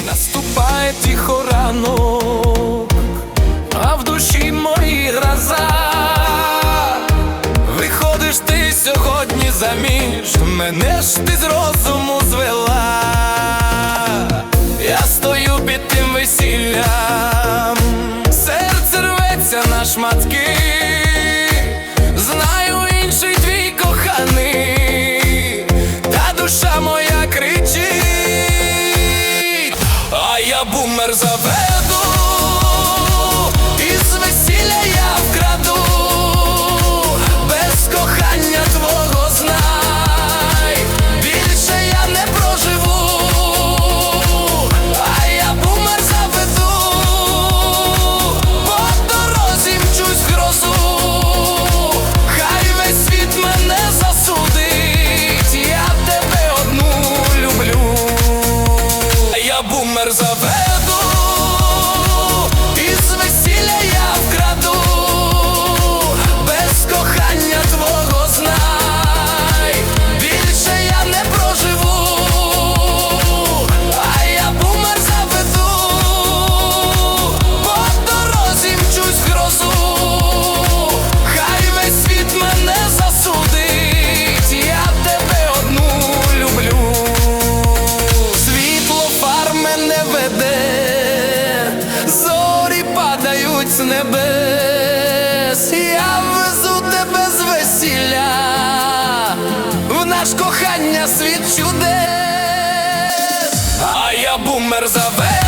Наступає тихо ранок, а в душі моїй гроза. Виходиш ти сьогодні заміж, мене ж ти з розуму звела. Я стою під тим весіллям, серце рветься на шматки. Знаю, інший твій коханий, та душа моя кричить. А я бумер заведу, із весілля я вкраду. Без кохання твого, знай, більше я не проживу. А я бумер заведу, по дорозі мчусь в грозу. Хай весь світ мене засудить, я тебе одну люблю. А я бумер заведу, із весілля я вкраду. Без кохання твого, знай, більше я не проживу. А я бумер заведу, по дорозі мчусь в грозу. Хай весь світ мене засудить, я тебе одну люблю. Світло фар мене веде, зорі падають з небес. Я везу тебе з весілля, в наш кохання світ чудес. А я бумер заведу,